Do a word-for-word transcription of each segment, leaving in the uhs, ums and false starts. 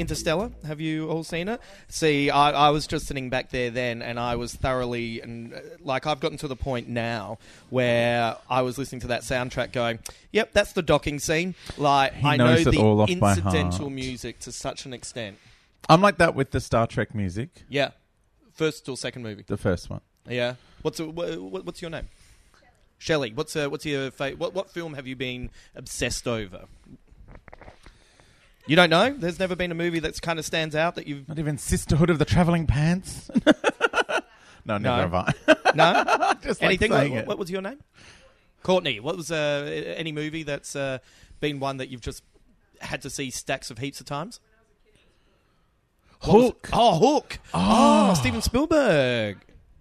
Interstellar. Have you all seen it? See, I, I was just sitting back there then, and I was thoroughly and uh, like I've gotten to the point now where I was listening to that soundtrack, going, "Yep, that's the docking scene." Like He I know knows it all the off by incidental heart. music to such an extent. I'm like that with the Star Trek music. Yeah, first or second movie. The first one. Yeah. What's a, what, what's your name? Shelley. What's a, what's your fa- what what film have you been obsessed over? You don't know? There's never been a movie that's kind of stands out that you've... Not even Sisterhood of the Travelling Pants? no, never No. have I. No? Just like Anything? saying What, it. what was your name? Courtney. What was uh, any movie that's uh, been one that you've just had to see stacks of heaps of times? What was Hook. it? Oh, Hook. Oh. Oh, Steven Spielberg.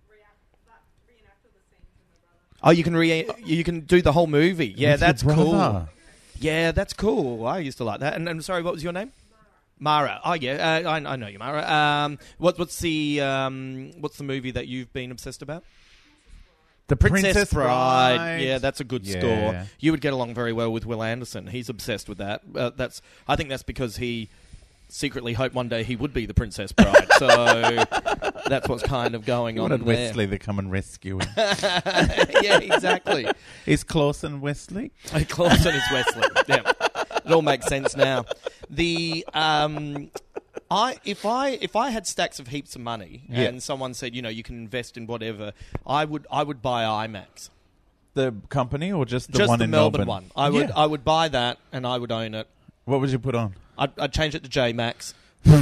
Oh, you can re- you can do the whole movie. Yeah, With your that's cool. brother. Yeah, that's cool. I used to like that. And, and sorry, what was your name? Mara. Oh yeah, uh, I, I know you, Mara. Um, what, what's the um, what's the movie that you've been obsessed about? The Princess, Bride. Yeah, that's a good Yeah. score. You would get along very well with Will Anderson. He's obsessed with that. Uh, that's I think that's because he secretly hoped one day he would be the Princess Bride. So that's what's kind of going He on wanted there. Wesley to come and rescue him. Yeah, exactly. Is Clausen Wesley? Clausen is Wesley. Yeah, it all makes sense now. The um, I if I if I had stacks of heaps of money Yeah. and someone said, you know, you can invest in whatever, I would I would buy IMAX. The company or just the Just one the in Melbourne, Melbourne? one. I would Yeah. I would buy that and I would own it. What would you put on? I'd, I'd change it to J Max,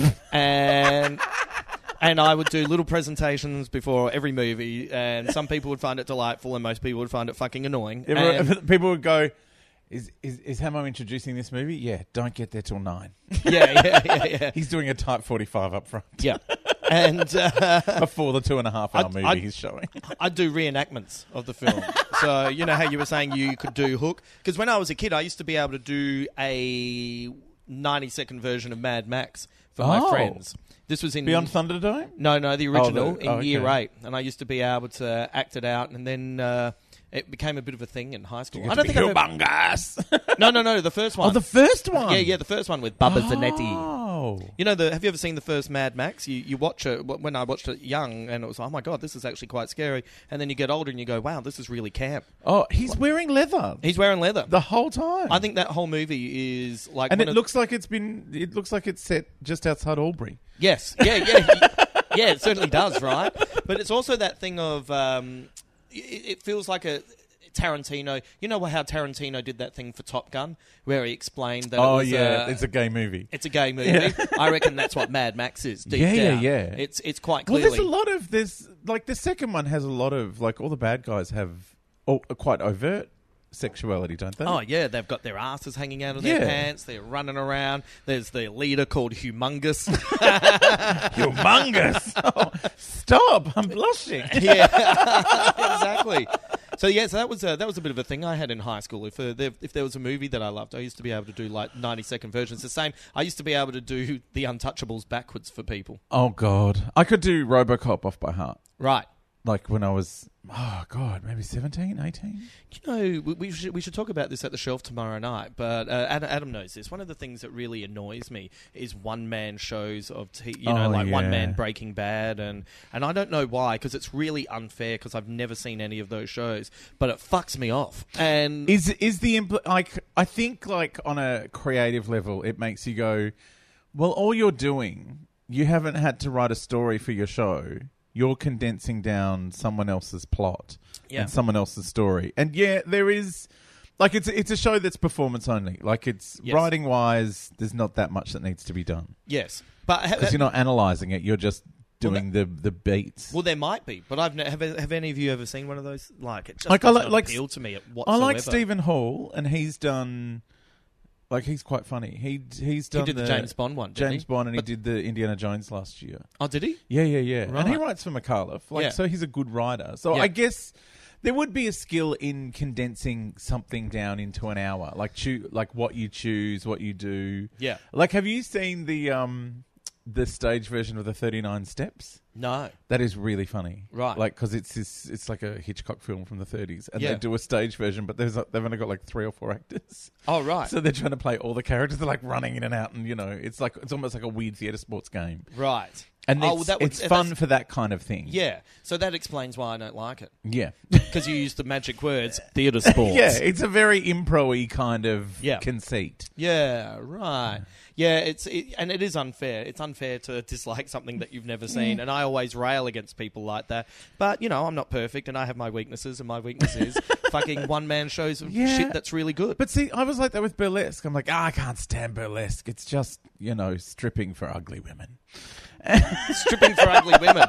and and I would do little presentations before every movie, and some people would find it delightful, and most people would find it fucking annoying. Everyone- And- people would go, is, is is Hamo introducing this movie? Yeah, don't get there till nine. yeah, yeah, yeah, yeah, He's doing a Type forty-five up front yeah. And uh, before the two and a half hour I'd- movie I'd- he's showing. I'd do reenactments of the film. So, you know how you were saying you could do Hook? Because when I was a kid, I used to be able to do a ninety-second version of Mad Max for my Oh. friends. This was in... Beyond Thunderdome? No, no, the original Oh, the- in oh, okay. year eight. And I used to be able to act it out, and then uh, it became a bit of a thing in high school. I don't think I've ever... humongous. No, no, no, the first one. Oh, the first one? Yeah, yeah, the first one with Bubba Zanetti. Oh. You know, the, have you ever seen the first Mad Max? You you watch it, when I watched it young, and it was, oh my God, this is actually quite scary. And then you get older and you go, wow, this is really camp. Oh, he's wearing leather He's wearing leather. the whole time. I think that whole movie is like... and one it of- looks like it's been. It looks like it's set just outside Albury. Yes, yeah, yeah. Yeah, it certainly does, right? But it's also that thing of... Um, it, it feels like a... Tarantino, you know how Tarantino did that thing for Top Gun, where he explained that Oh it was yeah, uh, it's a gay movie. it's a gay movie. Yeah. I reckon that's what Mad Max is. Deep Yeah, yeah, down. yeah. It's it's quite Well, clearly. there's a lot of there's like the second one has a lot of like all the bad guys have oh, quite overt sexuality, don't they? Oh yeah, they've got their asses hanging out of their Yeah. pants. They're running around. There's the leader called Humongous. humongous! Oh, stop! I'm blushing. Yeah, exactly. So yeah, so that was a, that was a bit of a thing I had in high school. If uh, there, if there was a movie that I loved, I used to be able to do like ninety second versions. The same. I used to be able to do The Untouchables backwards for people. Oh god, I could do RoboCop off by heart. Right. Like when I was, oh god, maybe seventeen, eighteen. You know, we, we should we should talk about this at the shelf tomorrow night. But uh, Adam, Adam knows this. One of the things that really annoys me is one man shows of t- you know Oh, like one yeah. man Breaking Bad, and and I don't know why, because it's really unfair, because I've never seen any of those shows, but it fucks me off. And Is is the impl- like? I think like on a creative level, it makes you go, well, all you're doing, you haven't had to write a story for your show. You're condensing down someone else's plot Yeah. and someone else's story. And yeah, there is like it's it's a show that's performance only. Like it's Yes. writing wise, there's not that much that needs to be done yes, but ha- because you're not analyzing it. You're just Well, doing the the beats. well, there might be, but I've ne- have have any of you ever seen one of those? Like it just Like, I does like- not like- appeal to me I whatsoever. like Stephen Hall, and he's done. Like he's quite funny. He he's He done did the James Bond one, didn't James he? Bond, and But- he did the Indiana Jones last year. Oh, did he? Yeah, yeah, yeah. And he Right. writes for McAuliffe, like Yeah. so he's a good writer. So Yeah. I guess there would be a skill in condensing something down into an hour, like choo- like what you choose, what you do. Yeah. Like, have you seen the um the stage version of the thirty-nine Steps? No. That is really funny. Right. Like, because it's this, it's like a Hitchcock film from the thirties. And Yeah. they do a stage version, but there's they've only got like three or four actors. Oh, right. So they're trying to play all the characters. They're like running in and out. And, you know, it's like it's almost like a weird theatre sports game. Right. And Oh, it's, well, that would- it's that's- fun for that kind of thing. Yeah. So that explains why I don't like it. Yeah. Because you use the magic words, theatre sports. Yeah, it's a very impro-y kind of Yeah. conceit. Yeah, right. Yeah, it's it, and it is unfair. It's unfair to dislike something that you've never seen, and I always rail against people like that. But, you know, I'm not perfect, and I have my weaknesses, and my weakness is fucking one-man shows of Yeah. shit that's really good. But see, I was like that with burlesque. I'm like, ah, I can't stand burlesque. It's just, you know, stripping for ugly women. Stripping for ugly women.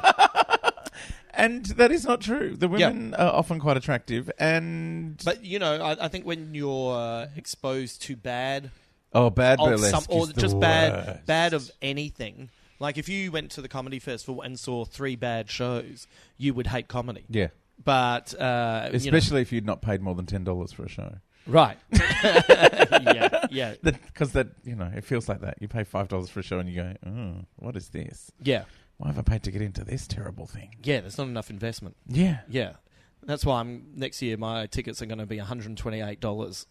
And that is not true. The women are often quite attractive, and But, you know, I, I think when you're uh, exposed to bad... oh, bad of burlesque some, or is the just worst. bad bad of anything. Like if you went to the comedy festival and saw three bad shows, you would hate comedy. Yeah, But uh, especially if you'd not paid more than ten dollars for a show. you know, right? yeah, yeah, Because that, you know, it feels like that. You pay five dollars for a show, and you go, oh, what is this? yeah, Why have I paid to get into this terrible thing? yeah. There's not enough investment. Yeah, Yeah, that's why I'm next year. My tickets are going to be one hundred twenty-eight dollars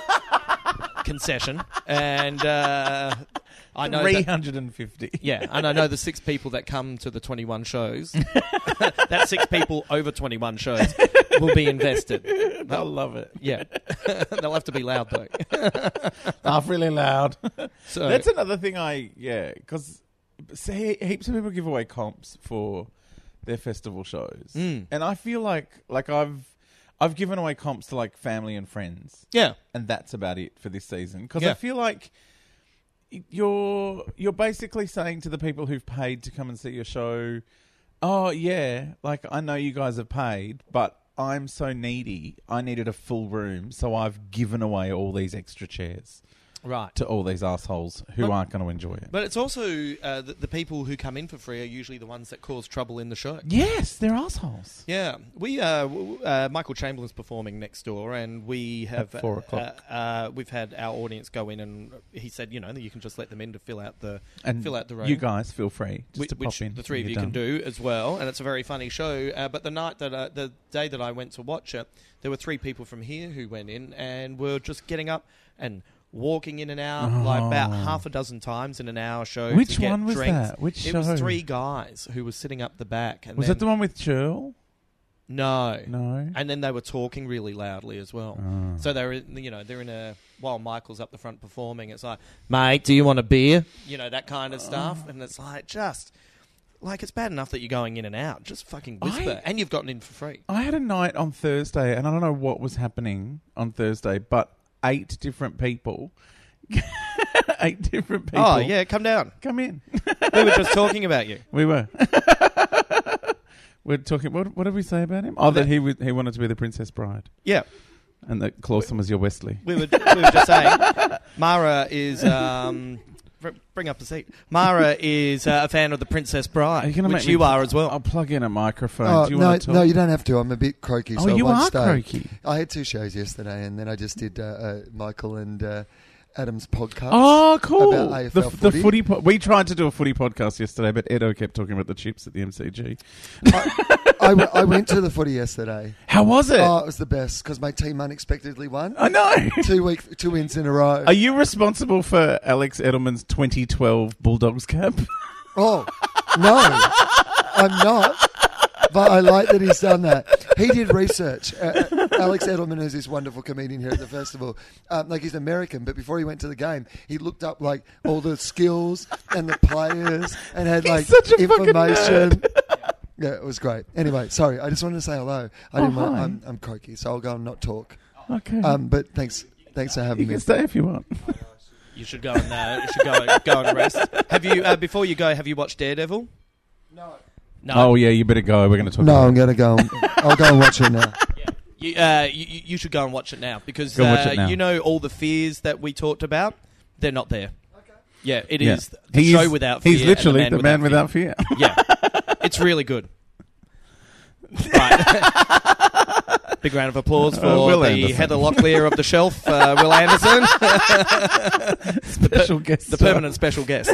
concession, and uh, I know three that, hundred and fifty. yeah, and I know the six people that come to the twenty-one shows. That six people over twenty-one shows will be invested. They'll love it. Yeah, they'll have to be loud though. Laugh really loud. So That's another thing I, yeah, because see, heaps of people give away comps for their festival shows. Mm. And I feel like, like I've, I've given away comps to like family and friends. yeah, And that's about it for this season. Because Yeah. I feel like you're, you're basically saying to the people who've paid to come and see your show, oh yeah, like I know you guys have paid, but I'm so needy. I needed a full room, so I've given away all these extra chairs right. to all these assholes who But- aren't going to enjoy it. But it's also uh, the, the people who come in for free are usually the ones that cause trouble in the show. Yes, they're assholes. Yeah, we uh, w- uh, Michael Chamberlain's performing next door, and we have At four o'clock. Uh, uh, we've had our audience go in, and he said, you know, that you can just let them in to fill out the And fill out the room. you guys feel free just Which, to pop which in. the three of when you you're can done. do as well, and it's a very funny show. Uh, but the night that uh, the day that I went to watch it, there were three people from here who went in and were just getting up and walking in and out like about Oh. half a dozen times in an hour show. Which to get one was drinks. that? Which it show? was three guys who were sitting up the back. And Was then, it the one with Churl? No, No. and then they were talking really loudly as well. Oh. So they're, in, you know, they're in a while Michael's up the front performing. It's like, mate, do you want a beer? You know, that kind of stuff. And it's like, just like it's bad enough that you're going in and out. Just fucking whisper, I- and you've gotten in for free. I had a night on Thursday, and I don't know what was happening on Thursday, but eight different people, eight different people. Oh yeah, come down. come in. We were just talking about you. We were. We're talking. What, what did we say about him? Oh, that he was, he wanted to be the Princess Bride, Yeah, and that Clawson was your Wesley. we were we were just saying. Mara is. Um, br- bring up a seat. Mara is uh, a fan of the Princess Bride, Are you gonna which make me you pl- are as well. I'll plug in a microphone. Oh, Do you no, want to talk? no, you don't have to. I'm a bit croaky, so oh, you I won't are stay. croaky. I had two shows yesterday, and then I just did uh, uh, Michael and uh, Adam's podcast. Oh, cool! About A F the L the footy. footy. Po- we tried to do a footy podcast yesterday, but Edo kept talking about the chips at the M C G. I, I, w- I went to the footy yesterday. How was it? Oh, it was the best because my team unexpectedly won. I know. two week, two wins in a row. Are you responsible for Alex Edelman's twenty twelve Bulldogs cap? Oh, no, I'm not. But I like that he's done that. He did research. Uh, Alex Edelman is this wonderful comedian here at the festival. Um, like he's American, but before he went to the game, he looked up like all the skills and the players and had like such a fucking information. nerd. Yeah, it was great. Anyway, sorry, I just wanted to say hello. I Oh, didn't want, hi. I'm, I'm croaky, so I'll go and not talk. Okay. Um, but thanks, thanks for you having can me. stay if you want. You should go and uh, you should go and, go and rest. Have you uh, before you go? Have you watched Daredevil? No, No. Oh yeah, you better go. We're going to talk. no, about I'm going to go. and- I'll go and watch it now. You, uh, you, you should go and watch it now because Go watch uh, it now. you know all the fears that we talked about. They're not there. Okay. Yeah, it Yeah. is the He show is- without fear. He's and literally the man, the man without, without fear. fear. Yeah, it's really good. Right. Big round of applause for Uh, Will the Anderson. Heather Locklear of the shelf, uh, Will Anderson. Special guest. The permanent special guest.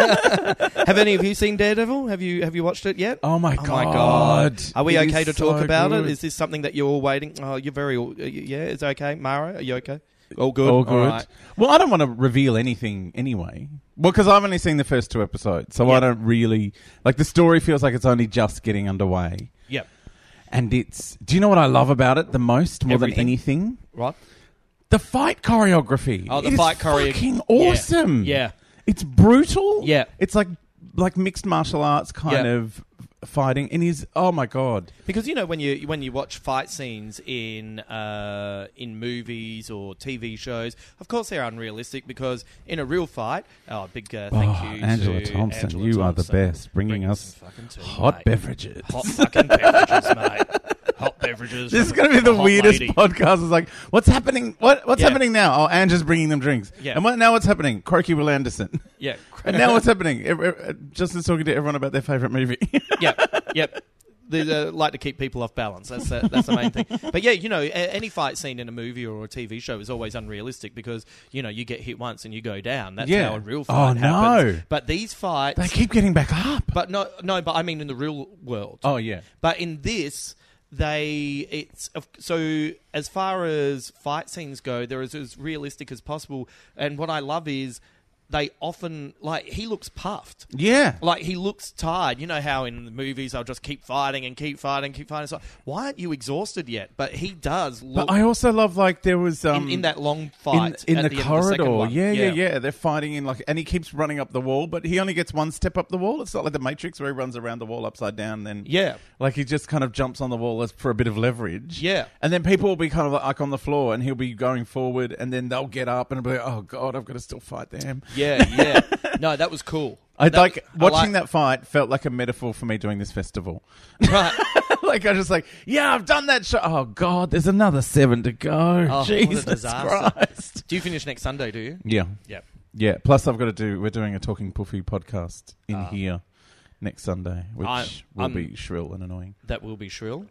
Have any of you seen Daredevil? Have you have you watched it yet? Oh my Oh god! my God. Are we It okay is to talk so about good. it? Is this something that you're all waiting? Oh, you're very... Yeah, it's okay. Mara, are you okay? All good? All good. right. Well, I don't want to reveal anything anyway. Well, because I've only seen the first two episodes, so Yeah. I don't really... Like, the story feels like it's only just getting underway. Yep. And it's... Do you know what I love about it the most, more Everything. than anything? Right. The fight choreography. Oh, the It is fight choreo- fucking awesome. Yeah. It's brutal. Yeah. It's like like mixed martial arts kind Yeah. of fighting. And he's... Oh, my God. Because you know when you when you watch fight scenes in uh, in movies or T V shows, of course they're unrealistic because in a real fight, oh big uh, thank Oh, you Angela to Thompson, Angela you are the Thompson. best, bringing Bring us some fucking tea, hot mate. beverages. hot fucking beverages, mate. Hot beverages. This is from going to be a the hot weirdest lady. podcast. It's like, what's happening? What What's Yeah. happening now? Oh, Angela's bringing them drinks. Yeah. And what, now what's happening? Croaky Will Anderson. Yeah. And now what's happening? Ev- ev- Justin's talking to everyone about their favourite movie. Yep. Yep. They uh, like to keep people off balance. That's uh, that's the main thing. But yeah, you know, a- any fight scene in a movie or a T V show is always unrealistic because you know you get hit once and you go down. That's Yeah. how a real Oh, fight happens. no. But these fights, They keep getting back up. but no, no. But I mean in the real world. Oh, yeah. But in this, they it's so as far as fight scenes go, they're as, as realistic as possible. And what I love is they often like he looks puffed. Yeah. Like, he looks tired. You know how in the movies they'll just keep fighting and keep fighting and keep fighting. It's like, why aren't you exhausted yet? But he does look... But I also love, like, there was... Um, in, in that long fight in, in at the the, end of the second corridor. one. Yeah, yeah, yeah. They're fighting in, like... And he keeps running up the wall, but he only gets one step up the wall. It's not like the Matrix where he runs around the wall upside down. Then, Yeah. like, he just kind of jumps on the wall as- for a bit of leverage. Yeah. And then people will be kind of like on the floor and he'll be going forward and then they'll get up and it'll be like, oh, God, I've got to still fight them. Yeah, yeah. No, that was cool. I That- like I watching like- that fight felt like a metaphor for me doing this festival. Right. Like I was just like, yeah, I've done that show. Oh God, there's another seven to go. Oh, what a Jesus disaster. Christ. Do you finish next Sunday, do you? Yeah, Yep. yeah. Plus, I've got to do. We're doing a Talking Puffy podcast in Ah. here next Sunday, which I- will I'm- be shrill and annoying. That will be shrill.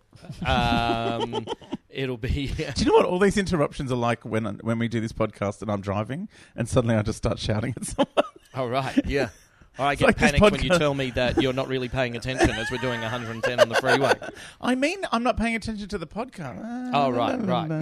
Um, it'll be... Do you know what all these interruptions are like when when we do this podcast and I'm driving and suddenly I just start shouting at someone? Oh, right. Yeah. I get like this panicked when you podcast- tell me that you're not really paying attention as we're doing one hundred ten on the freeway. I mean, I'm not paying attention to the podcast. Oh, right,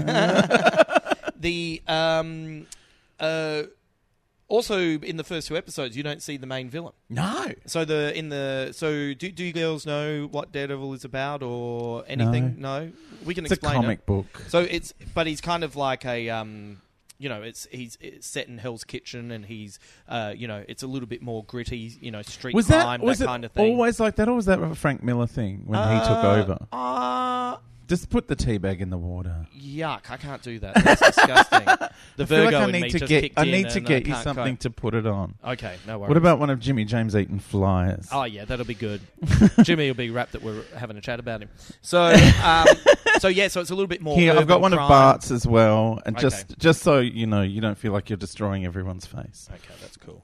right. The um, uh, also in the first two episodes, you don't see the main villain. No. So the in the so do do you girls know what Daredevil is about or anything? No, we can It's a explain comic it. book. So it's but he's kind of like a um. You know, it's he's it's set in Hell's Kitchen, and he's, uh, you know, it's a little bit more gritty. You know, street Was that crime, was that it kind of thing. always like that, or was that a Frank Miller thing when he took Uh, over? Uh, Just put the tea bag in the water. yuck! I can't do that. That's disgusting. The I feel Virgo like I in need me to just get. kicked I in need to and get you can't something cope. to put it on. Okay, no worries. What about one of Jimmy James Eaton flyers? Oh yeah, that'll be good. Jimmy will be rapt that we're having a chat about him. So, um, so yeah, so it's a little bit more. Here, I've got urban one crime. of Bart's as well, and Okay. just just so you know, you don't feel like you're destroying everyone's face. Okay, that's cool.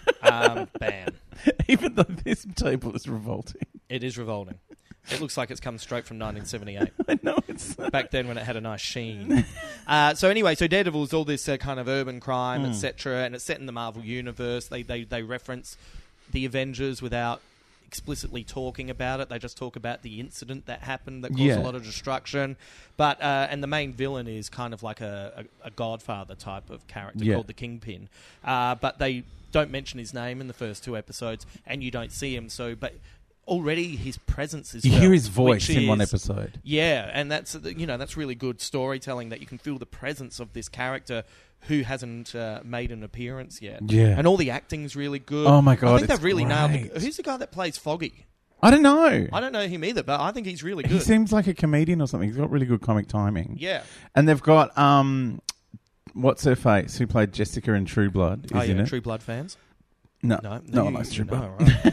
um, bam. Even though this table is revolting. It is revolting. It looks like it's come straight from nineteen seventy-eight. I know it's. Back then when it had a nice sheen. Uh, so anyway, so Daredevil is all this uh, kind of urban crime, Mm. et cetera, and it's set in the Marvel Universe. They, they they reference the Avengers without explicitly talking about it. They just talk about the incident that happened that caused Yeah. a lot of destruction. But uh, and the main villain is kind of like a, a, a Godfather type of character Yeah. called the Kingpin. Uh, but they don't mention his name in the first two episodes, and you don't see him. So, but already his presence is You felt, hear his voice which in one is- episode. yeah, and that's you know that's really good storytelling that you can feel the presence of this character who hasn't uh, made an appearance yet. Yeah. and all the acting's really good. Oh my God, I think it's they've really nailed it. great. Who's the guy that plays Foggy? I don't know. I don't know him either, but I think he's really He good. seems like a comedian or something. He's got really good comic timing. Yeah. And they've got um, what's her face who played Jessica in True Blood? Is Oh in yeah, it? True Blood fans. No, No, no, one you- likes True no, Blood. right,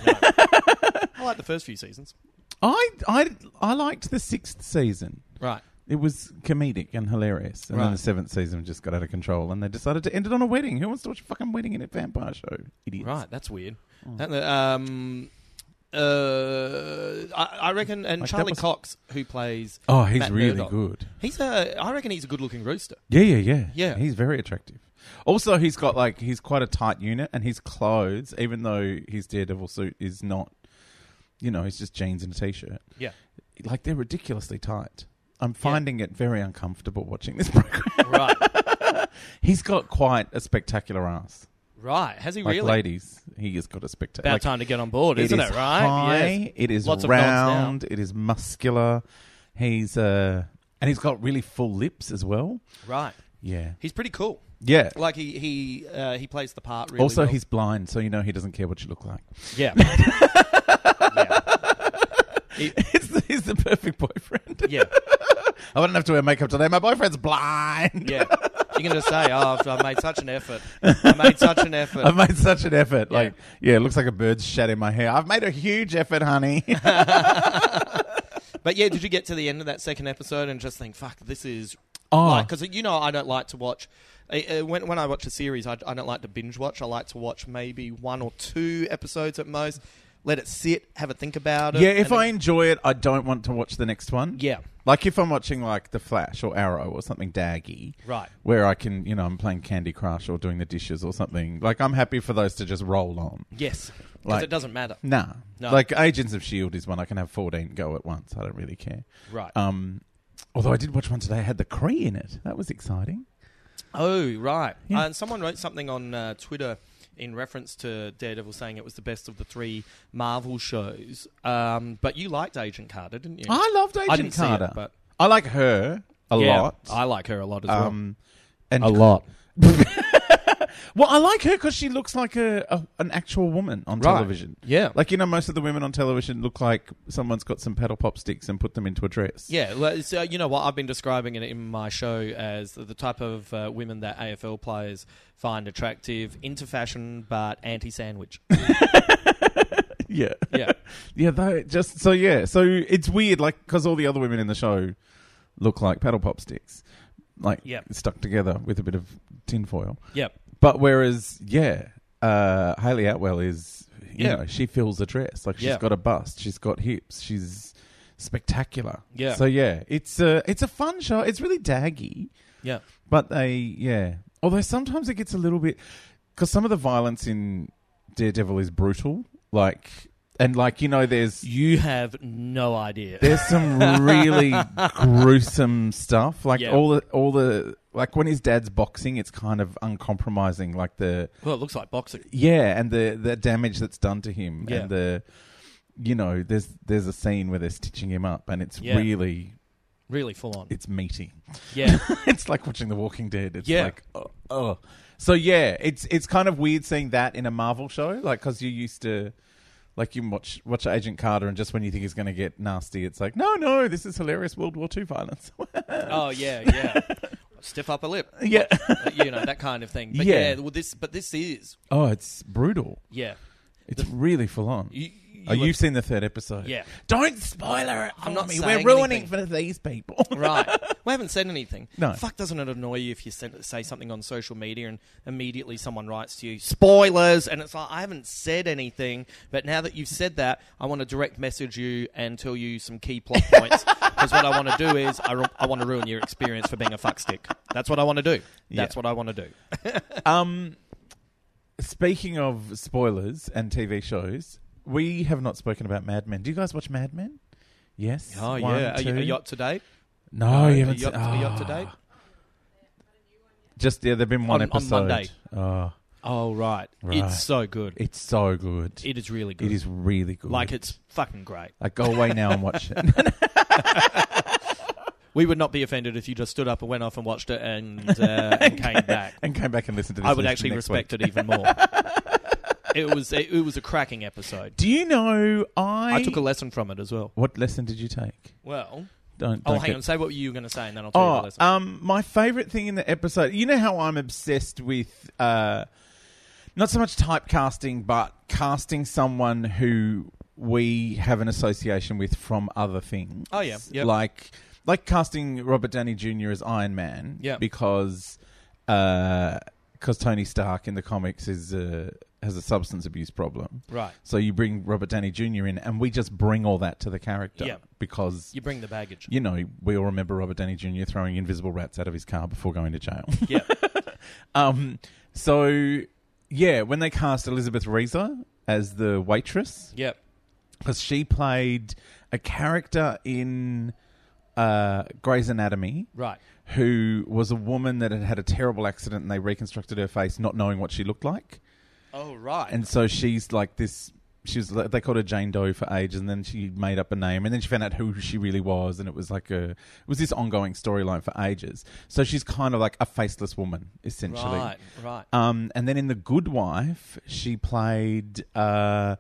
no. I like the first few seasons. I, I, I liked the sixth season. Right. It was comedic and hilarious. And then Right. the seventh season just got out of control and they decided to end it on a wedding. Who wants to watch a fucking wedding in a vampire show? Idiots. Right, that's weird. And the, um, Uh, I, I reckon, and Like, that Charlie was- Cox, who plays, Oh, he's Matt really Murdock. good. He's a. I reckon he's a good-looking rooster. Yeah, yeah, yeah. Yeah. He's very attractive. Also, he's got like he's quite a tight unit, and his clothes, even though his Daredevil suit is not, you know, he's just jeans and a t-shirt. Yeah. Like they're ridiculously tight. I'm finding it very uncomfortable watching this program. Right. He's got quite a spectacular ass. Right. Has he Like really? ladies, he has got a spectacular. About Like, time to get on board, isn't is it? Right. High, Yes. It is Lots of nods now. round. It is muscular. He's uh, and he's got really full lips as well. Right. Yeah, He's pretty cool. yeah. Like he he uh, he plays the part really Also, well. he's blind, so you know he doesn't care what you look like. yeah. yeah. He- He's the, he's the perfect boyfriend. yeah. I wouldn't have to wear makeup today. My boyfriend's blind. Yeah. You can just say, "Oh, I've, I've made such an effort. I made such an effort." I've made such an effort. Yeah. Like, yeah, it looks like a bird's shat in my hair. I've made a huge effort, honey. But yeah, did you get to the end of that second episode and just think, "Fuck, this is," Oh. because you know I don't like to watch. Uh, when when I watch a series, I, I don't like to binge watch. I like to watch maybe one or two episodes at most. Let it sit, have a think about it. Yeah, if and I then- enjoy it, I don't want to watch the next one. yeah, Like if I'm watching like The Flash or Arrow or something daggy, right, where I can, you know, I'm playing Candy Crush or doing the dishes or something. Like I'm happy for those to just roll on. yes, because Like- it doesn't matter. Nah. No. Like Agents of S H I E L D is one I can have fourteen go at once. I don't really care. Right. Um, although I did watch one today, it had the Kree in it. That was exciting. Oh, right. Yeah. Uh, and someone wrote something on uh, Twitter in reference to Daredevil, saying it was the best of the three Marvel shows. Um, but you liked Agent Carter, didn't you? I loved Agent I didn't see it, Carter. but- I like her a Yeah, lot. I like her a lot as well. um, and A lot. Well, I like her because she looks like a, a an actual woman on Right. television. Yeah. Like, you know, most of the women on television look like someone's got some paddle pop sticks and put them into a dress. Yeah, well, so, you know what? I've been describing it in my show as the type of uh, women that A F L players find attractive, into fashion, but anti-sandwich. Yeah. Yeah. Yeah, though, just so yeah, so it's weird, like because all the other women in the show look like paddle pop sticks, like Yep. stuck together with a bit of tinfoil. Yep. But whereas, yeah, uh, Hayley Atwell is, you Yeah. know, she fills a dress. Like she's Yeah. got a bust, she's got hips, she's spectacular. Yeah. So yeah, it's a it's a fun show. It's really daggy, Yeah. but they yeah. Although sometimes it gets a little bit because some of the violence in Daredevil is brutal, like. And like, you know, there's You have no idea. there's some really gruesome stuff. Like Yeah. all the all the like when his dad's boxing, it's kind of uncompromising. Like the Well, it looks like boxing. yeah, and the the damage that's done to him, Yeah. and the you know, there's there's a scene where they're stitching him up, and it's Yeah. really Really full on. it's meaty. Yeah. It's like watching The Walking Dead. It's Yeah. like oh, oh. So yeah, it's it's kind of weird seeing that in a Marvel show, like because you used to. Like you watch watch Agent Carter, and just when you think it's going to get nasty, it's like, no, no, this is hilarious World War Two violence. Oh, yeah, yeah. Stiff upper lip. Yeah. Uh, you know, that kind of thing. But yeah, Yeah. well, this, but this is, Oh, it's brutal. yeah. It's really full on. You, Oh, you you've seen the third episode. Yeah. Don't spoiler it. I'm for not me. saying We're ruining anything. for these people. Right. We haven't said anything. No. Fuck, doesn't it annoy you if you send, say something on social media and immediately someone writes to you, spoilers, and it's like, I haven't said anything, but now that you've said that, I want to direct message you and tell you some key plot points, because what I want to do is, I, ru- I want to ruin your experience for being a fuckstick. That's what I want to do. That's Yeah. what I want to do. um, speaking of spoilers and T V shows, we have not spoken about Mad Men. Do you guys watch Mad Men? Yes. Oh, One, yeah. Are you, two? are you up to date? No, Are you you, haven't. up, se- are you up to Oh. date? Just yeah, there've been one On- on episode. Monday. Oh, Oh, right. Right. It's so good. it's so good. It is really good. It is really good. Like, it's fucking great. Like, go away now and watch it. We would not be offended if you just stood up and went off and watched it and, uh, and came back. and came back and listened to this. I would listen actually next respect week. it even more. It was it, it was a cracking episode. Do you know I? I took a lesson from it as well. What lesson did you take? Well, Don't. oh, don't hang get- on. Say what you were going to say, and then I'll tell you the Oh, lesson. um, my favourite thing in the episode. You know how I'm obsessed with, uh, not so much typecasting, but casting someone who we have an association with from other things. Oh, yeah. Yep. Like, like casting Robert Downey Junior as Iron Man. Yeah. Because, uh, because Tony Stark in the comics is a has a substance abuse problem. Right. So you bring Robert Downey Junior in, and we just bring all that to the character. Yeah. Because, You bring the baggage. you know, we all remember Robert Downey Junior throwing invisible rats out of his car before going to jail. Yeah. um. So, yeah, when they cast Elizabeth Reeser as the waitress, Yep. because she played a character in uh, Grey's Anatomy Right. who was a woman that had had a terrible accident and they reconstructed her face not knowing what she looked like. Oh, right. And so she's like this... She was, they called her Jane Doe for ages, and then she made up a name, and then she found out who she really was, and it was like a... It was this ongoing storyline for ages. So she's kind of like a faceless woman, essentially. Right, right. Um, and then in The Good Wife, she played... Uh,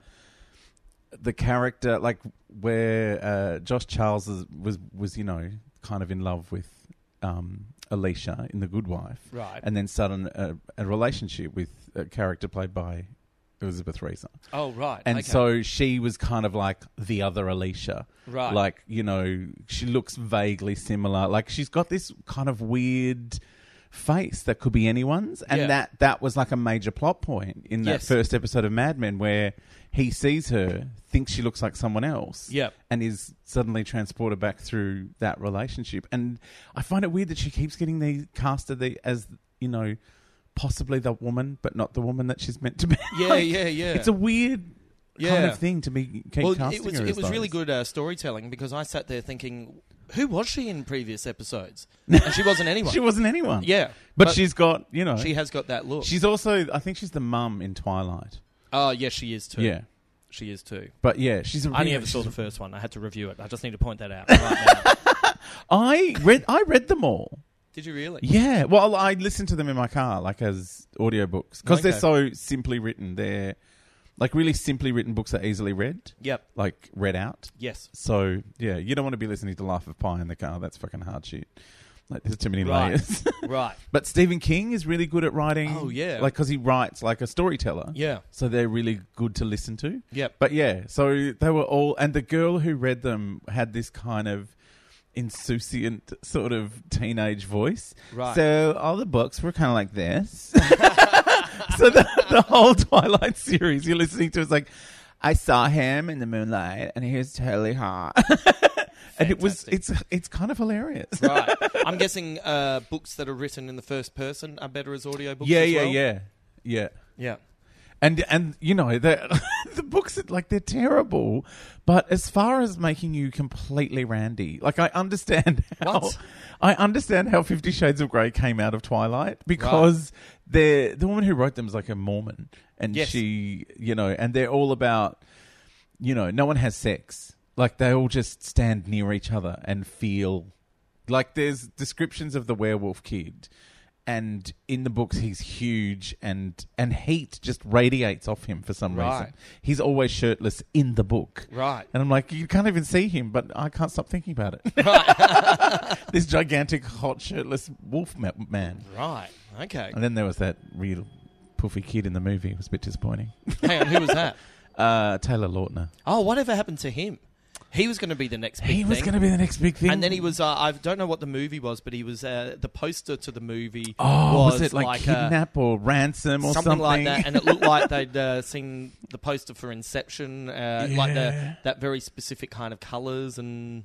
the character, like, where uh, Josh Charles is, was, was, you know, kind of in love with um, Alicia in The Good Wife. Right. And then started a, a relationship with a character played by Elizabeth Reeser. Oh, right. And okay. so she was kind of like the other Alicia. Right. Like, you know, she looks vaguely similar. Like, she's got this kind of weird face that could be anyone's. And Yeah. that, that was like a major plot point in that Yes. first episode of Mad Men where he sees her, thinks she looks like someone else, Yep. and is suddenly transported back through that relationship. And I find it weird that she keeps getting the casted the, as, you know, possibly the woman, but not the woman that she's meant to be. Yeah, Like, yeah, yeah. It's a weird Yeah. kind of thing to be keep well, casting it was her it as was really those. good uh, storytelling because I sat there thinking, who was she in previous episodes? And she wasn't anyone. She wasn't anyone. Yeah, But, she's got, you know... she has got that look. She's also... I think she's the mum in Twilight. Oh, yes, she is too. Yeah. She is too. But yeah, she's a I only really- ever saw the she's- first one. I had to review it. I just need to point that out right now. I read I read them all. Did you really? Yeah. Well, I listened to them in my car, like as audiobooks. Because Okay. they're so simply written. They're like really simply written books that are easily read. Yep. Like read out. Yes. So, yeah, you don't want to be listening to Life of Pi in the car. That's fucking hard shit. Like, there's too many Right. layers. Right. But Stephen King is really good at writing. Oh, yeah. Like, because he writes like a storyteller. Yeah. So they're really good to listen to. Yep. But yeah, so they were all... And the girl who read them had this kind of insouciant sort of teenage voice. Right. So all the books were kind of like this. So the, the whole Twilight series you're listening to is like, I saw him in the moonlight and he was totally hot. And it was, it's it's kind of hilarious. Right. I'm guessing uh, books that are written in the first person are better as audiobooks Yeah, as yeah, well? yeah. Yeah. Yeah. And, and you know, the the books, like, they're terrible. But as far as making you completely randy, like, I understand how... What? I understand how Fifty Shades of Grey came out of Twilight because the the woman who wrote them is like a Mormon. And Yes. she, you know, and they're all about, you know, no one has sex. Like, they all just stand near each other and feel... Like, there's descriptions of the werewolf kid... And in the books, he's huge, and and heat just radiates off him for some Right. reason. He's always shirtless in the book. Right. And I'm like, you can't even see him, but I can't stop thinking about it. This gigantic, hot, shirtless wolf ma- man. Right. Okay. And then there was that real puffy kid in the movie. It was a bit disappointing. Hang on, who was that? Uh, Taylor Lautner. Oh, whatever happened to him? He was going to be the next big He was thing. going to be the next big thing. And then he was, uh, I don't know what the movie was, but he was, uh, the poster to the movie Oh, was, was, it like, like kidnap or ransom or something, something? like that. And it looked like they'd uh, seen the poster for Inception, uh, like the, Yeah. that very specific kind of colours and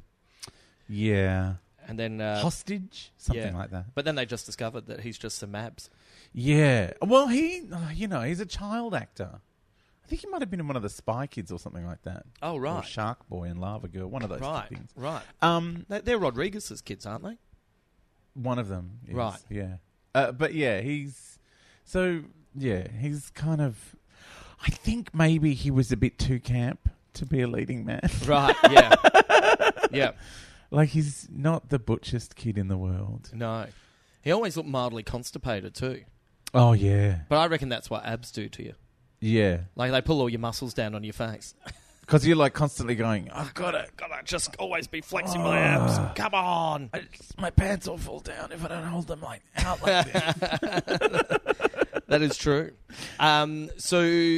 Yeah. and then... Uh, Hostage? Something yeah. like that. But then they just discovered that he's just some abs. Yeah. Well, he, uh, you know, he's a child actor. I think he might have been in one of the Spy Kids or something like that. Oh, Or right. Shark Boy and Lava Girl, one of those Right, things. right. Um, They- They're Rodriguez's kids, aren't they? one of them, is, Right. Yeah, uh, but yeah, he's so yeah, he's kind of. I think maybe he was a bit too camp to be a leading man. Right, yeah. Yeah. Like, he's not the butchest kid in the world. No. He always looked mildly constipated too. Oh yeah, But I reckon that's what abs do to you. yeah. Like they pull all your muscles down on your face. Because you're like constantly going, oh, I've got to, got to just always be flexing my abs. Come on. I, my pants will fall down if I don't hold them like out like this. That is true. Um, so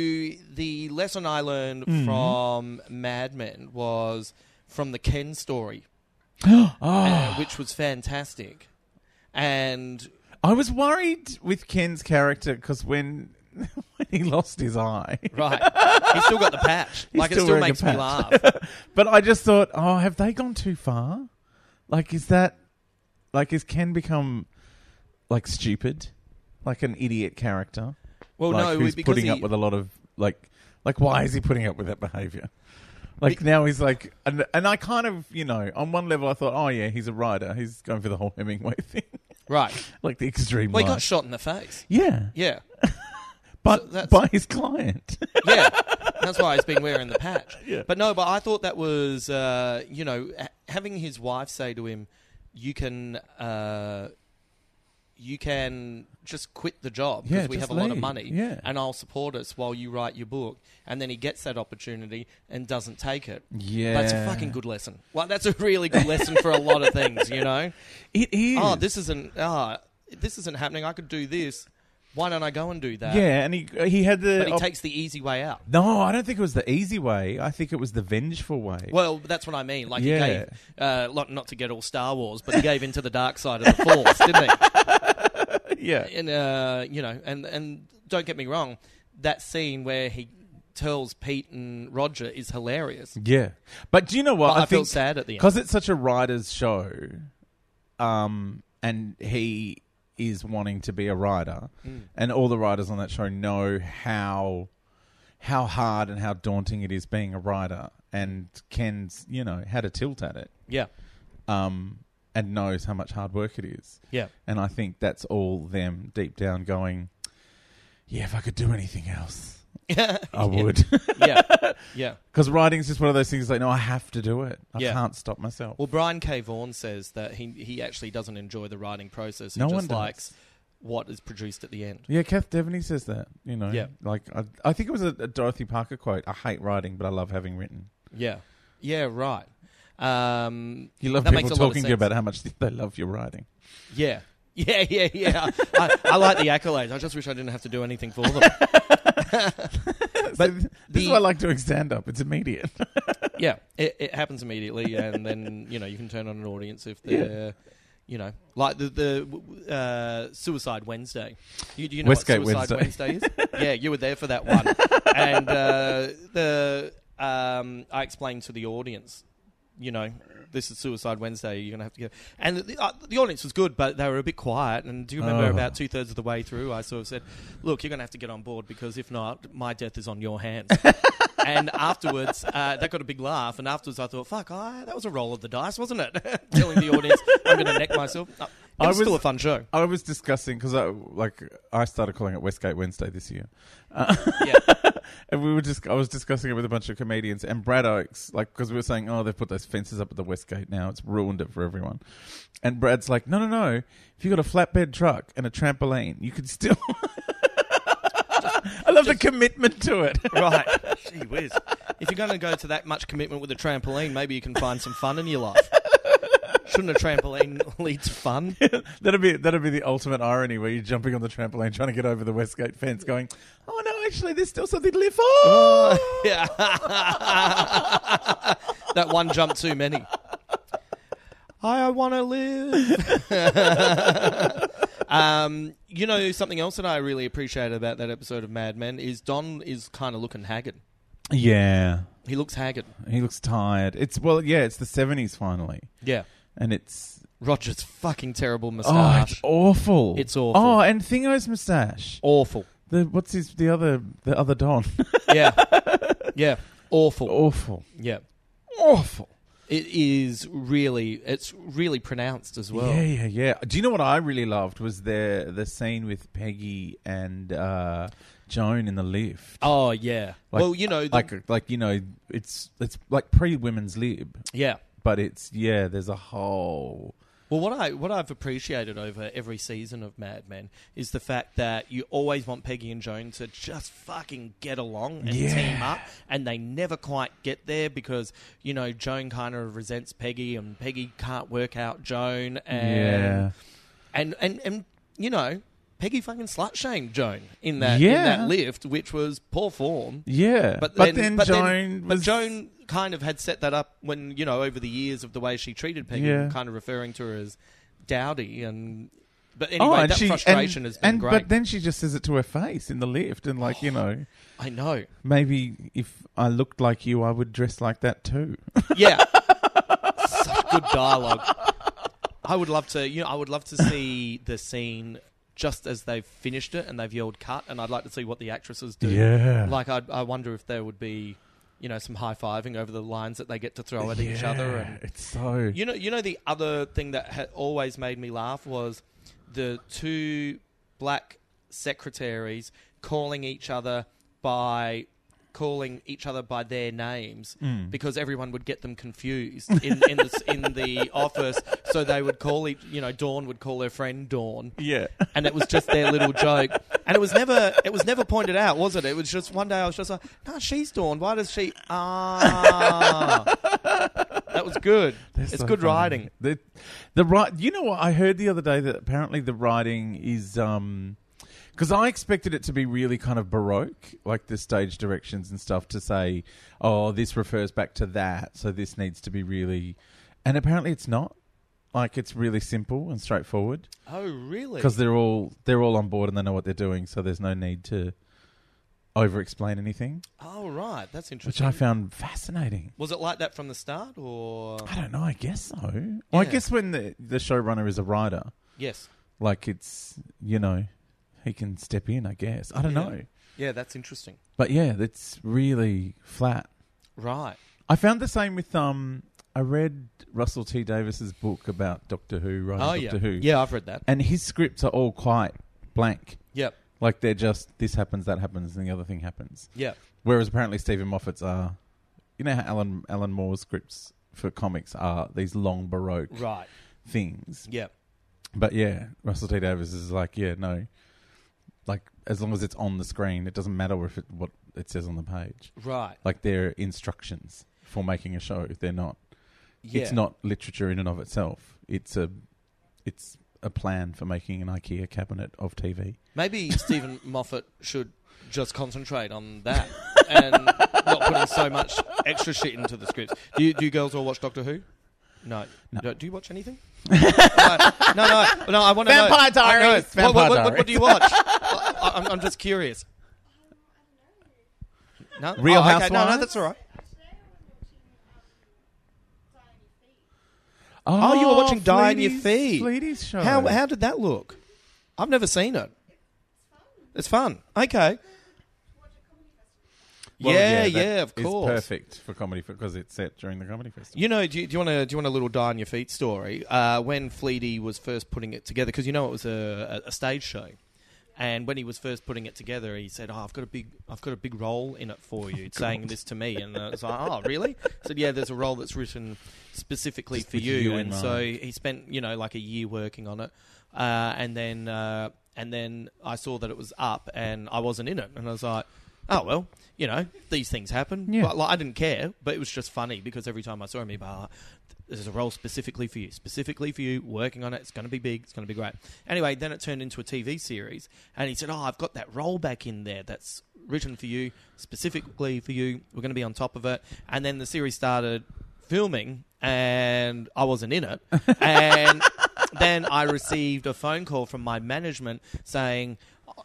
the lesson I learned Mm. from Mad Men was from the Ken story, oh. uh, which was fantastic. And I was worried with Ken's character because when he lost his eye. Right. He's still got the patch. He's Like, it still still wearing a makes me patch. laugh. But I just thought, oh, have they gone too far? Like, is that... Like, is Ken become, like, stupid? Like an idiot character? Well, like, no, who's because putting he, up with a lot of, like... Like, why is he putting up with that behaviour? Like, now he's like... And, and I kind of, you know, on one level I thought, oh, yeah, he's a writer. He's going for the whole Hemingway thing. Right. Like the extreme Well, he life. got shot in the face. Yeah. Yeah. But So that's- by his client. Yeah. That's why he's been wearing the patch. Yeah. But no, but I thought that was, uh, you know, ha- having his wife say to him, you can... Uh, you can just quit the job because Yeah, we just have a lot of leave. money Yeah. and I'll support us while you write your book. And then he gets that opportunity and doesn't take it. Yeah. That's a fucking good lesson. Well, that's a really good lesson for a lot of things, you know? It is. Oh, this isn't, ah, this isn't happening. I could do this. Why don't I go and do that? Yeah, and he he had the... But he op- takes the easy way out. No, I don't think it was the easy way. I think it was the vengeful way. Well, that's what I mean. Like, Yeah. he gave, uh, not, not to get all Star Wars, but he gave into the dark side of the Force, didn't he? Yeah. And, uh, you know, and, and don't get me wrong, that scene where he tells Pete and Roger is hilarious. Yeah. But do you know what? But I, I feel think sad at the end. because it's such a writer's show, um, and he is wanting to be a writer, Mm. and all the writers on that show know how how hard and how daunting it is being a writer, and Ken's, you know, had a tilt at it, Yeah. um, and knows how much hard work it is. Yeah. And I think that's all them deep down going, yeah, if I could do anything else, I would. Yeah. Yeah. Because writing's just one of those things like, no, I have to do it. I Yeah. can't stop myself. Well, Brian K. Vaughan says that he he actually doesn't enjoy the writing process. He No just one does. likes what is produced at the end. Yeah, Kath Devaney says that, you know. Yeah. Like, I, I think it was a, a Dorothy Parker quote, I hate writing, but I love having written. Yeah. Yeah, right. Um, You love that makes people a lot of talking to you sense. about how much they love your writing. Yeah. Yeah, yeah, yeah. I, I like the accolades. I just wish I didn't have to do anything for them. But this the- is why I like doing stand-up. It's immediate. Yeah, it, it happens immediately, and then, you know, you can turn on an audience if they're, you know, like the the uh, Suicide Wednesday. You, do you know Westgate what Suicide Wednesday. Wednesday is? Yeah, you were there for that one. And uh, the um, I explained to the audience, you know, this is Suicide Wednesday. You're gonna have to go. And the, uh, the audience was good, but they were a bit quiet. And do you remember Oh. about two thirds of the way through, I sort of said, "Look, you're gonna have to get on board because if not, my death is on your hands." And afterwards, uh, that got a big laugh. And afterwards, I thought, "Fuck, I, that was a roll of the dice, wasn't it?" Telling the audience, "I'm gonna neck myself." Uh, It I was, was- still a fun show. I was discussing, because I, like, I started calling it Westgate Wednesday this year. Uh, Yeah. And we were just, I was discussing it with a bunch of comedians, and Brad Oakes, like, because we were saying, oh, they've put those fences up at the Westgate now, it's ruined it for everyone. And Brad's like, no, no, no, if you got a flatbed truck and a trampoline, you could still. I love the commitment to it. Right. Gee whiz. If you're going to go to that much commitment with a trampoline, maybe you can find some fun in your life. Shouldn't a trampoline lead to fun? that'd be that'd be the ultimate irony, where you're jumping on the trampoline trying to get over the Westgate fence, going, oh no, actually, there's still something to live for. Oh, yeah. That one jump too many. I want to live. um, you know, something else that I really appreciated about that episode of Mad Men is Don is kind of looking haggard. Yeah, He looks haggard. he looks tired. It's well, yeah, it's the seventies finally, Yeah. and it's Roger's fucking terrible oh, moustache. it's awful. It's awful. Oh, and Thingo's moustache. Awful. The what's his the other the other Don? Yeah. Yeah. Awful. Awful, Yeah. awful. It is really, it's really pronounced as well. Yeah, yeah, yeah. Do you know what I really loved was the the scene with Peggy and uh, Joan in the lift. Oh, yeah. Like- well, you know, the, Like, like you know, it's it's like pre-women's lib, yeah. but it's yeah. There's a whole Well, what I what I've appreciated over every season of Mad Men is the fact that you always want Peggy and Joan to just fucking get along and Yeah. team up, and they never quite get there because, you know, Joan kind of resents Peggy, and Peggy can't work out Joan, and yeah. and, and and you know, Peggy fucking slut shamed Joan in that Yeah. in that lift, which was poor form. Yeah, But but then, then, but Joan then, was but Joan kind of had set that up when, you know, over the years of the way she treated Peggy, Yeah. kind of referring to her as dowdy, and But anyway, and that she- frustration and- has been and- great. But then she just says it to her face in the lift, and like you know, I know. maybe if I looked like you, I would dress like that too. Yeah. Such good dialogue. I would love to, you know, I would love to see the scene just as they've finished it and they've yelled cut, and I'd like to see what the actresses do. Yeah. Like, I, I wonder if there would be, you know, some high-fiving over the lines that they get to throw at each other. And It's so. You know, you know, the other thing that had always made me laugh was the two black secretaries calling each other by calling each other by their names Mm. because everyone would get them confused in in the, in the office. So they would call each, you know, Dawn would call her friend Dawn, Yeah. and it was just their little joke. And it was never it was never pointed out, was it? It was just one day I was just like, no, she's Dawn. Why does she? Ah, that was good. They're It's so good funny. writing. The the right. You know what? I heard the other day that apparently the writing is um because I expected it to be really kind of baroque, like the stage directions and stuff, to say, oh, this refers back to that, so this needs to be really, and apparently it's not. Like it's really simple and straightforward Oh, really? because they're all they're all on board and they know what they're doing, so there's no need to over-explain anything, Oh, right. That's which interesting. I found fascinating. Was it like that from the start, or I don't know. I guess so. Well, I Yeah. guess when the the showrunner is a writer, yes? like it's you know he can step in. I guess I don't Yeah. know, Yeah, that's interesting. but yeah, that's really flat. Right. I found the same with um. I read Russell T Davis's book about Doctor Who, writing Oh, Doctor yeah. Who, Yeah, I've read that. and his scripts are all quite blank. Yep. Like they're just this happens, that happens, and the other thing happens. Yep. Whereas apparently Stephen Moffat's are, you know how Alan Alan Moore's scripts for comics are these long baroque Right. things. Yep. But yeah, Russell T Davis is like, yeah, no, like as long as it's on the screen, it doesn't matter if it, what it says on the page. Right. Like they're instructions for making a show. They're not. Yeah. It's not literature in and of itself. It's a, it's a plan for making an IKEA cabinet of T V. Maybe Stephen Moffat should just concentrate on that and not putting so much extra shit into the scripts. Do you, do you girls all watch Doctor Who? No. No. Do, do you watch anything? no, no, no, no. I want to know. Vampire Diaries. I know. What, Vampire what, what, Diaries. what do you watch? I, I'm, I'm just curious. No, Real oh, okay. Housewives? No, no, that's all right. Oh, you were watching Die on Your Fleety's- Feet. Fleety's show. How how did that look? I've never seen it. It's fun. Okay. Well, yeah, that yeah, of is course. perfect for comedy because it's set during the comedy festival. You know, do you, do you want to do you want a little Die on Your Feet story? Uh, when Fleety was first putting it together, because you know it was a, a, a stage show, and when he was first putting it together, he said, "Oh, I've got a big, I've got a big role in it for you," saying this to me, and I was like, "Oh, really?" I said, "Yeah, there's a role that's written specifically Just for with you," you in and mind. so he spent, you know, like a year working on it, uh, and then uh, and then I saw that it was up, and I wasn't in it, and I was like, "Oh well, you know, these things happen." Yeah. But like, I didn't care, but it was just funny because every time I saw him, he'd be like, there's a role specifically for you, specifically for you, working on it. It's going to be big. It's going to be great. Anyway, then it turned into a T V series, and he said, "Oh, I've got that role back in there that's written for you, specifically for you. We're going to be on top of it." And then the series started filming, and I wasn't in it. And then I received a phone call from my management saying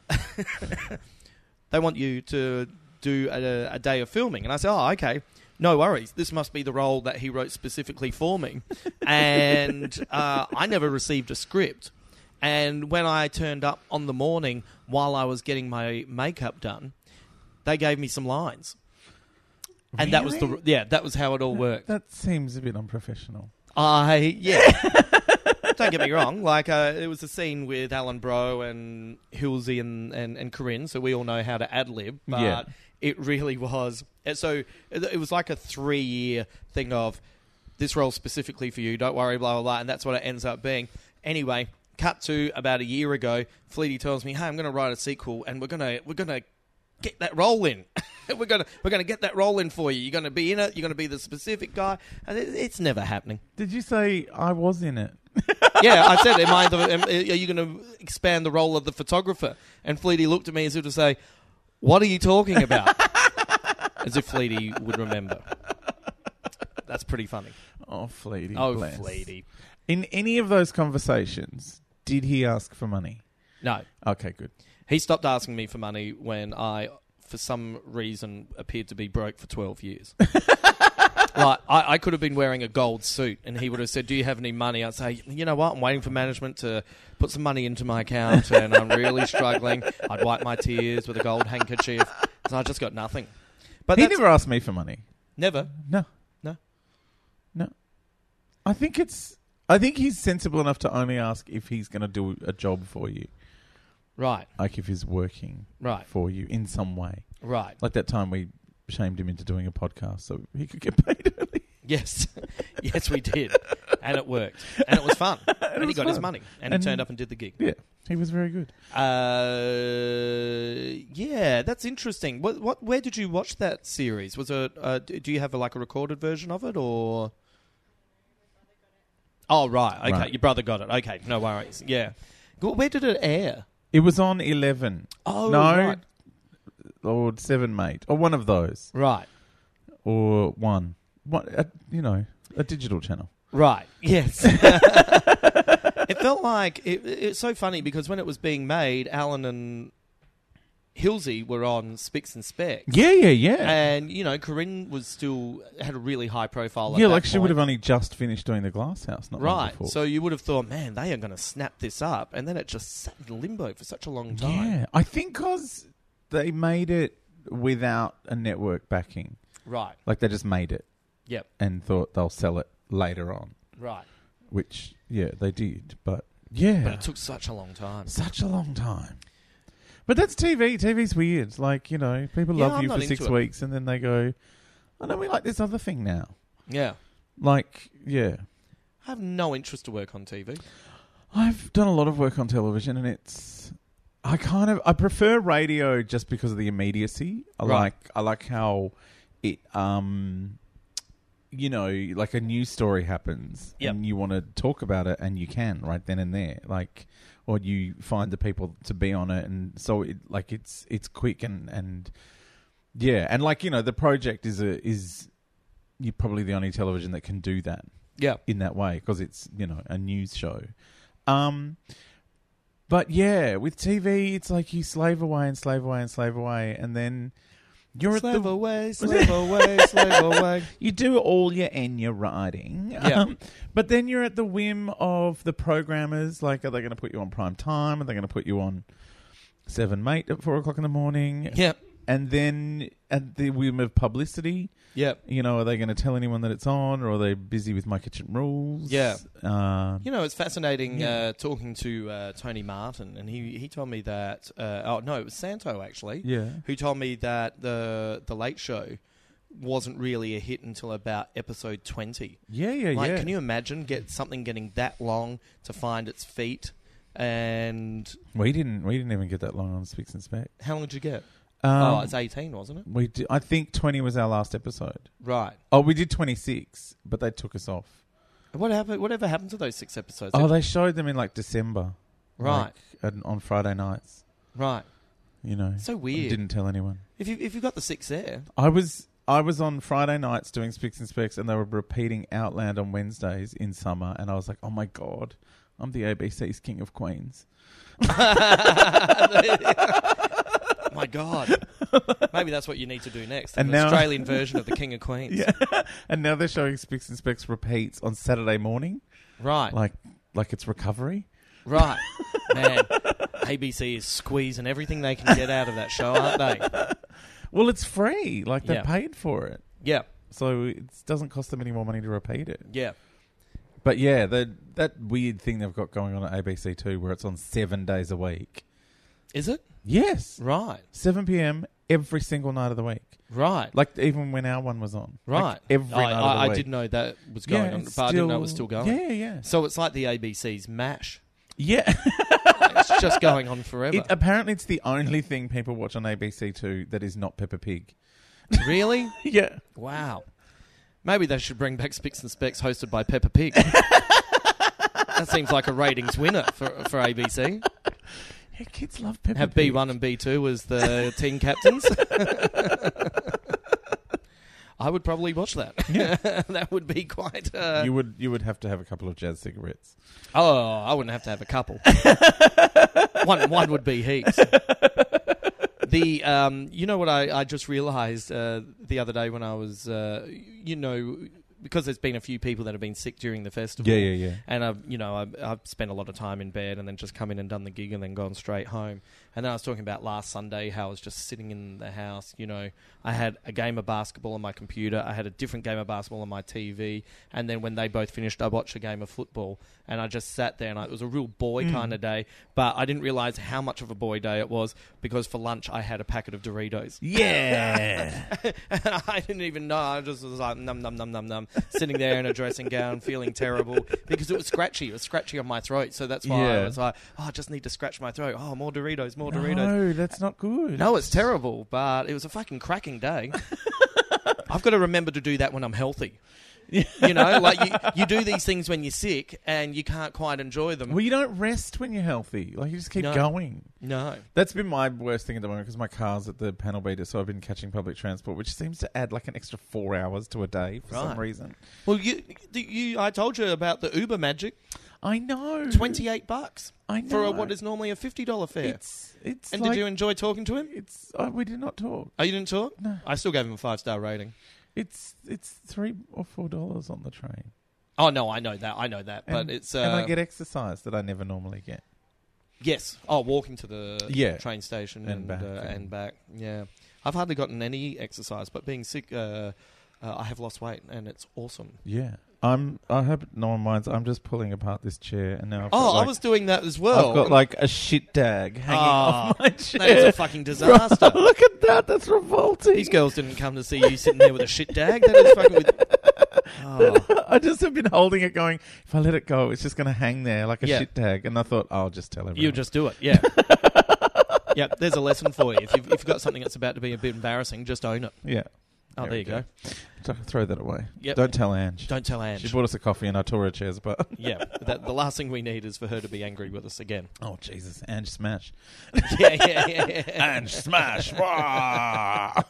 they want you to do a, a day of filming. And I said, "Oh, okay. No worries. This must be the role that he wrote specifically for me." And uh, I never received a script. And when I turned up on the morning while I was getting my makeup done, they gave me some lines. And that was the Really? yeah, that was how it all worked. That seems a bit unprofessional. I yeah. Don't get me wrong. Like uh, it was a scene with Alan Bro and Hilsey and, and, and Corinne, so we all know how to ad lib. But Yeah. it really was. And so it, it was like a three year thing of this role specifically for you. Don't worry, blah blah blah. And that's what it ends up being. Anyway, cut to about a year ago. Fleety tells me, "Hey, I'm going to write a sequel, and we're gonna we're gonna get that role in. we're gonna we're gonna get that role in for you. You're going to be in it. You're going to be the specific guy." And it, it's never happening. Did you say I was in it? Yeah, I said, am I the, am, are you going to expand the role of the photographer? And Fleety looked at me as if to say, "What are you talking about?" As if Fleety would remember. That's pretty funny. Oh, Fleety. Oh, bless. Fleety. In any of those conversations, did he ask for money? No. Okay, good. He stopped asking me for money when I, for some reason, appeared to be broke for twelve years. Like, I, I could have been wearing a gold suit and he would have said, do you have any money? I'd say, you know what, I'm waiting for management to put some money into my account and I'm really struggling. I'd wipe my tears with a gold handkerchief. So I just got nothing. But He that's- never asked me for money. Never. No. No. No. I think it's... I think he's sensible enough to only ask if he's going to do a job for you. Right. Like if he's working Right. for you in some way. Right. Like that time we shamed him into doing a podcast so he could get paid early. Yes. Yes, we did. And it worked. And it was fun. And, he was got his fun. money. And, And- he turned up and did the gig. Yeah, he was very good. Uh, yeah, that's interesting. What, what, where did you watch that series? Was it? Uh, d- do you have a, like a recorded version of it, or? Oh, right. Okay, Right. your brother got it. Okay, no worries. Yeah, Go- where did it air? It was on eleven. Oh, no, right. or seven, mate, or one of those, Right, or one. What a, you know, a digital channel. right. Yes. It felt like it, it's so funny because when it was being made, Alan and Hilsey were on Spicks and Specs. Yeah, yeah, yeah. And, you know, Corinne was still, had a really high profile at yeah, that like she would point. have only just finished doing the Glass House, not long Right. before. So you would have thought, man, they are going to snap this up. And then it just sat in limbo for such a long time. Yeah, I think because they made it without a network backing. Right. Like they just made it Yep. and thought they'll sell it later on, Right. which, yeah, they did. But, yeah. But it took such a long time. Such a long time. But that's T V. T V's weird. Like, you know, people Yeah, love I'm you not for six into it. weeks and then they go, oh, no, we like this other thing now. Yeah. Like, yeah. I have no interest to work on T V. I've done a lot of work on television and it's... I kind of... I prefer radio just because of the immediacy. I Right. like I like how it... um, you know, like a news story happens Yep. and you want to talk about it and you can right then and there. Like... Or you find the people to be on it, and so it like it's it's quick and, and yeah, and like you know the project is a is you're probably the only television that can do that Yeah. in that way because it's you know a news show, um, but yeah, with T V it's like you slave away and slave away and slave away, and then you're Slave at the away, slave away, slave away. you do all your and your writing. Yeah. Um, but then you're at the whim of the programmers. Like, are they going to put you on prime time? Are they going to put you on Seven Mate at four o'clock in the morning? Yep. And then at the whim of publicity, Yep. you know, are they going to tell anyone that it's on, or are they busy with My Kitchen Rules? Yeah. Uh, You know, it's fascinating Yeah. uh, talking to uh, Tony Martin, and he, he told me that... Uh, oh, no, it was Santo, actually, yeah. who told me that the the Late Show wasn't really a hit until about episode twenty. Yeah, yeah, Like, yeah. can you imagine get something getting that long to find its feet? And We didn't. We didn't even get that long on Spicks and Specs. how long did you get? Um, oh, it's eighteen, wasn't it? we. Did, I think twenty was our last episode. Right. Oh, we did twenty-six, but they took us off. What happened? Whatever happened to those six episodes? Oh, they showed them in like December, right, like, and on Friday nights. right. You know, So and weird. didn't tell anyone. If you if you've got the six there, I was I was on Friday nights doing Spicks and Specs, and they were repeating Outland on Wednesdays in summer, and I was like, oh my god, I'm the A B C's King of Queens. my God, maybe that's what you need to do next. An And now- Australian version of the King of Queens. Yeah, and now they're showing Spicks and Specs repeats on Saturday morning, Right, like like it's recovery. right. Man, A B C is squeezing everything they can get out of that show, aren't they? Well, it's free, like they Yeah. paid for it, Yeah, so it doesn't cost them any more money to repeat it. yeah. But yeah, the, that weird thing they've got going on at A B C too, where it's on seven days a week. Is it? Yes, Right, seven p.m. every single night of the week. right. Like even when our one was on, Right. Like, every I, night I, of the I week. did know that was going yeah, on, it's but I didn't know it was still going. Yeah, yeah, yeah. So it's like the A B C's MASH. Yeah. It's just going on forever. It, apparently, it's the only thing people watch on A B C two that is not Peppa Pig. Really? Yeah. Wow. Maybe they should bring back Spicks and Specs hosted by Peppa Pig. That seems like a ratings winner for for A B C. Yeah, kids love Peppa Have Pig. B one and B two as the team captains. I would probably watch that. Yeah. That would be quite... Uh... You would you would have to have a couple of jazz cigarettes. Oh, I wouldn't have to have a couple. one one would be heaps. The um, you know what I, I just realised uh, the other day when I was, uh, you know... because there's been a few people that have been sick during the festival. Yeah, yeah, yeah. And I've, you know, I've, I've spent a lot of time in bed and then just come in and done the gig and then gone straight home. And then I was talking about last Sunday how I was just sitting in the house. You know, I had a game of basketball on my computer. I had a different game of basketball on my T V. And then when they both finished, I watched a game of football. And I just sat there and I, it was a real boy mm. kind of day. But I didn't realise how much of a boy day it was because for lunch I had a packet of Doritos. Yeah. And I didn't even know. I just was like, num, num, num, num, num. Sitting there in a dressing gown, feeling terrible because it was scratchy. It was scratchy on my throat, so that's why Yeah. I was like, "Oh, I just need to scratch my throat." Oh, more Doritos, more Doritos. No, that's not good. No, it's terrible, but it was a fucking cracking day. I've got to remember to do that when I'm healthy. You know, like you, you do these things when you're sick and you can't quite enjoy them. Well, you don't rest when you're healthy. Like, you just keep No. going. No. That's been my worst thing at the moment because my car's at the panel beater, so I've been catching public transport, which seems to add like an extra four hours to a day for Right. some reason. Well, you, you, I told you about the Uber magic. I know. Twenty-eight bucks I know. for a, what is normally a fifty dollar fare. It's, it's and like, did you enjoy talking to him? It's, oh, we did not talk. Oh, you didn't talk? No. I still gave him a five star rating. It's it's three or four dollars on the train. Oh no, I know that. I know that. And, but it's uh, and I get exercise that I never normally get. yes. Oh, walking to the Yeah. train station And and back, uh, and- and back. Yeah, I've hardly gotten any exercise, but being sick, uh, uh, I have lost weight, and it's awesome. Yeah. I'm. I hope no one minds. I'm just pulling apart this chair, and now I've Oh, got, like, I was doing that as well. I've got like a shit dag hanging Oh, off my chair. that is a fucking disaster. Look at that. That's revolting. These girls didn't come to see you sitting there with a shit dag. That is fucking with. Oh. I just have been holding it going, if I let it go, it's just going to hang there like a Yeah. shit tag. And I thought, I'll just tell everyone. You just do it, yeah. Yeah, there's a lesson for you. If you've, if you've got something that's about to be a bit embarrassing, just own it. Yeah. Oh, there, There you we go. So throw that away. Yep. Don't tell Ange. Don't tell Ange. She bought us a coffee and I tore her chairs apart. Yeah, that, the last thing we need is for her to be angry with us again. Oh, Jesus. Ange smash. Yeah, yeah, yeah. yeah. Ange smash. Wah!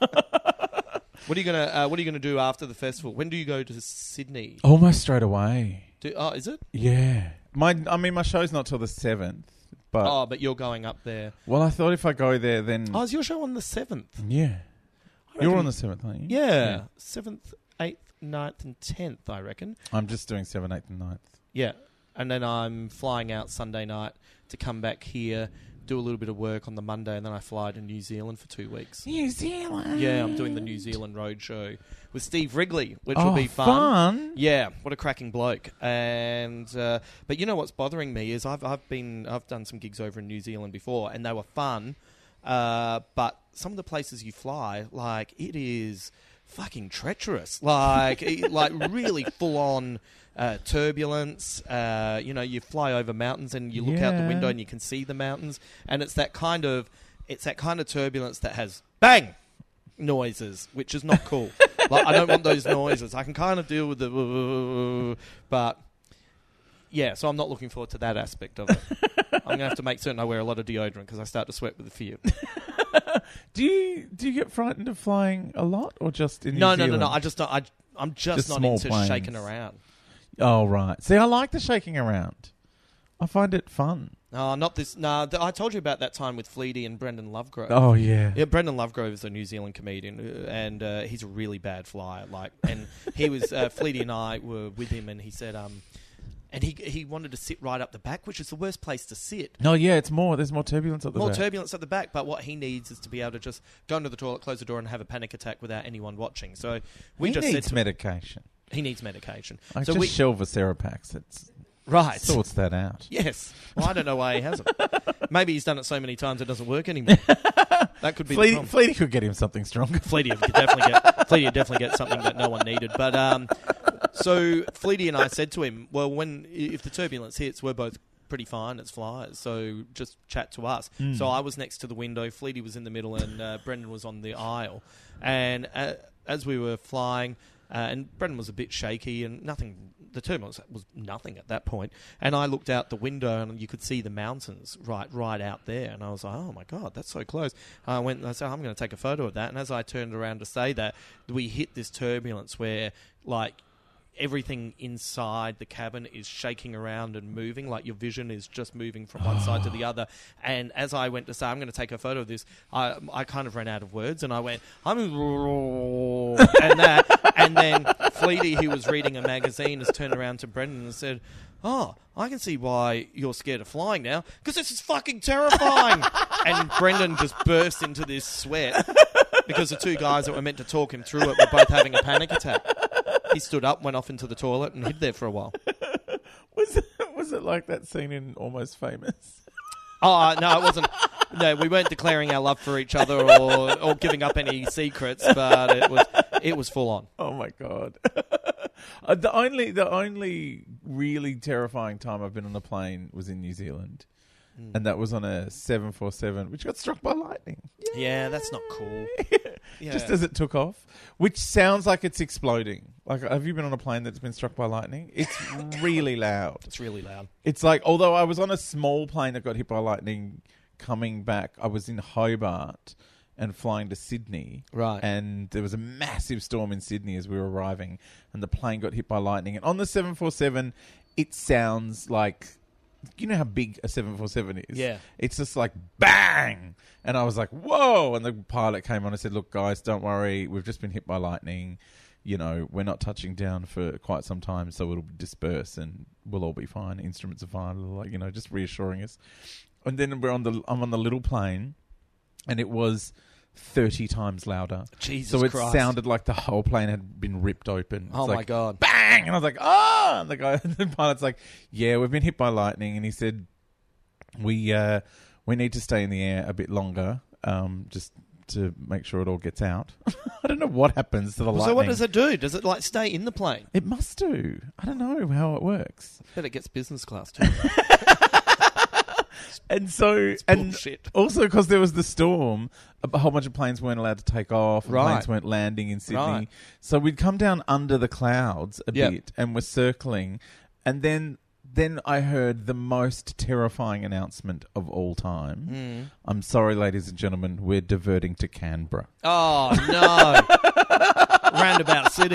What are you gonna uh, What are you gonna do after the festival? When do you go to Sydney? Almost straight away. Do, oh, is it? Yeah. My, I mean, my show's not till the seventh. But, Oh, but you're going up there. well, I thought if I go there, then... Oh, is your show on the seventh? yeah. You're on the seventh, aren't you? Yeah, seventh, eighth, ninth, and tenth. I reckon. I'm just doing seventh, eighth, and ninth. Yeah, and then I'm flying out Sunday night to come back here, do a little bit of work on the Monday, and then I fly to New Zealand for two weeks. New Zealand. Yeah, I'm doing the New Zealand Roadshow with Steve Wrigley, which oh, will be fun. fun. Yeah, what a cracking bloke. And uh, but you know what's bothering me is I've I've been I've done some gigs over in New Zealand before, and they were fun. Uh, but some of the places you fly, like it is fucking treacherous, like it, like really full on uh, turbulence. Uh, you know, you fly over mountains and you look out the Yeah. window and you can see the mountains, and it's that kind of it's that kind of turbulence that has bang noises, which is not cool. Like I don't want those noises. I can kind of deal with the, but yeah. So I'm not looking forward to that aspect of it. I'm gonna have to make certain I wear a lot of deodorant because I start to sweat with the fear. Do you do you get frightened of flying a lot, or just in New No, no, Zealand? no, no. I just don't. I, I'm just, Just not small into planes. shaking around. Oh, right. See, I like the shaking around. I find it fun. No, not this. No, th- I told you about that time with Fleety and Brendan Lovegrove. Oh, yeah. Yeah, Brendan Lovegrove is a New Zealand comedian, uh, and uh, he's a really bad flyer. Like, and he was uh, Fleety and I were with him, and he said, um, and he he wanted to sit right up the back, which is the worst place to sit. No, yeah, it's more. There's more turbulence at the More back. turbulence at the back, but what he needs is to be able to just go into the toilet, close the door, and have a panic attack without anyone watching. So we he just needs said to, medication. he needs medication. I so just we shelve Acerapax. It right. sorts that out. Yes. Well, I don't know why he hasn't. Maybe he's done it so many times it doesn't work anymore. That could be the Fleety, problem. Fleety could get him something stronger. Fleety would definitely get Fleety would definitely get something that no one needed. But um, so Fleety and I said to him, "Well, when if the turbulence hits, we're both pretty fine as flyers, so just chat to us." Mm. So I was next to the window, Fleety was in the middle, and uh, Brendan was on the aisle. And uh, as we were flying, uh, and Brendan was a bit shaky, and nothing. The turbulence was nothing at that point. And I looked out the window, and you could see the mountains right, right out there. And I was like, "Oh my God, that's so close!" I went and I said, "I'm going to take a photo of that." And as I turned around to say that, we hit this turbulence where, like, everything inside the cabin is shaking around and moving, like your vision is just moving from one side to the other. And as I went to say, I'm going to take a photo of this, I, I kind of ran out of words, and I went, I'm and that. And then Fleety, who was reading a magazine, has turned around to Brendan and said, "Oh, I can see why you're scared of flying now, because this is fucking terrifying." And Brendan just burst into this sweat because the two guys that were meant to talk him through it were both having a panic attack. He stood up, went off into the toilet, and hid there for a while. Was it, was it like that scene in Almost Famous? Oh, no, it wasn't. No, we weren't declaring our love for each other or, or giving up any secrets, but it was it was full on. Oh my God. uh, the only the only really terrifying time I've been on a plane was in New Zealand. Mm. And that was on a seven forty-seven, which got struck by lightning. Yay. Yeah, that's not cool. Yeah. Just as it took off, which sounds like it's exploding. Like, have you been on a plane that's been struck by lightning? It's really loud. It's really loud. It's like, although I was on a small plane that got hit by lightning coming back, I was in Hobart and flying to Sydney. Right. And there was a massive storm in Sydney as we were arriving, and the plane got hit by lightning. And on the seven forty-seven, it sounds like, you know how big a seven forty-seven is? Yeah. It's just like bang! And I was like, whoa! And the pilot came on and said, "Look, guys, don't worry. We've just been hit by lightning. You know, we're not touching down for quite some time, so it'll disperse and we'll all be fine. Instruments are fine." Like, you know, just reassuring us. And then we're on the I'm on the little plane, and it was thirty times louder. Jesus So it Christ. sounded like the whole plane had been ripped open. It's Oh, like, my God. bang! And I was like, "Oh!" And the guy, the pilot's like, "Yeah, we've been hit by lightning." And he said, we uh, we need to stay in the air a bit longer, um, just to make sure it all gets out. I don't know what happens to the lightning. So what does it do? Does it, like, stay in the plane? It must do. I don't know how it works. I bet it gets business class too. And so, and bullshit. also because there was the storm, a whole bunch of planes weren't allowed to take off. And Right. Planes weren't landing in Sydney. Right. So we'd come down under the clouds a Yep. bit, and we're circling. And then, then I heard the most terrifying announcement of all time. Mm. I'm sorry, ladies and gentlemen, we're diverting to Canberra. Oh, no. Roundabout City.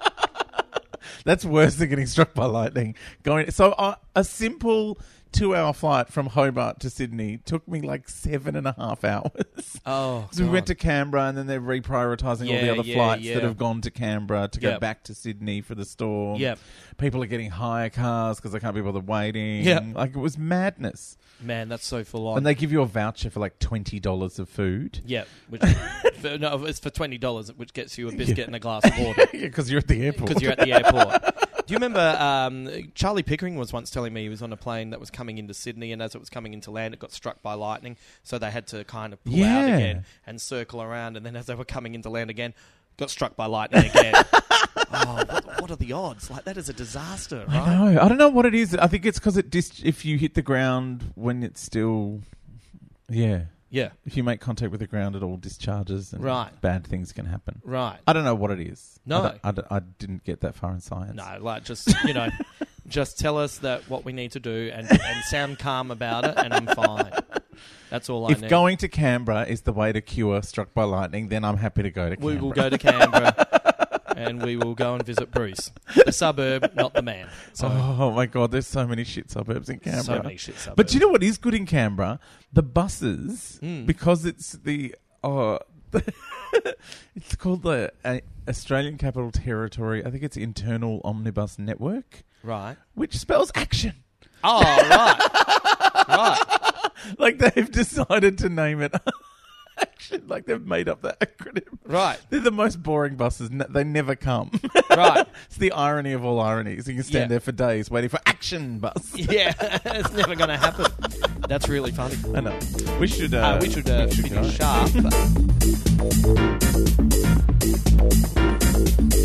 That's worse than getting struck by lightning. Going so uh, a simple two-hour flight from Hobart to Sydney took me like seven and a half hours. Oh, So we God. went to Canberra, and then they're reprioritising all Yeah, the other yeah, flights yeah. that have gone to Canberra to go Yep. back to Sydney for the storm. Yep. People are getting hire cars because they can't be bothered waiting. Yep. Like, it was madness. Man, that's so full on. And they give you a voucher for like twenty dollars of food. Yeah, which for, no, it's for twenty dollars, which gets you a biscuit and a glass of water Because you're at the airport. because you're at the airport. Do you remember um, Charlie Pickering was once telling me he was on a plane that was coming into Sydney, and as it was coming into land, it got struck by lightning, so they had to kind of pull Yeah. out again and circle around, and then as they were coming into land again, got struck by lightning again. Oh, what, what are the odds? Like, that is a disaster, right? I know. I don't know what it is. I think it's because it dis- if you hit the ground when it's still... Yeah. Yeah, If you make contact with the ground, it all discharges and Right. bad things can happen. right. I don't know what it is. No. I, don't- I, don't- I didn't get that far in science. No, like, just, you know, just tell us that what we need to do and, and sound calm about it, and I'm fine. That's all I If need. going to Canberra is the way to cure struck by lightning, then I'm happy to go to Canberra. We will go to Canberra and we will go and visit Bruce. The suburb, not the man. So, Oh my God, there's so many shit suburbs in Canberra. so many shit suburbs. But do you know what is good in Canberra? The buses, Mm. because it's the oh, it's called the uh, Australian Capital Territory. I think it's Internal Omnibus Network, Right. which spells action. Oh, right. Right. Like they've decided to name it action. Like they've made up the acronym. Right. They're the most boring buses. Ne- they never come. Right. It's the irony of all ironies. You can stand Yeah. there for days waiting for action bus. Yeah, it's never going to happen. That's really funny. I know. We should. Uh, Uh, we should uh, we should finish go. sharp.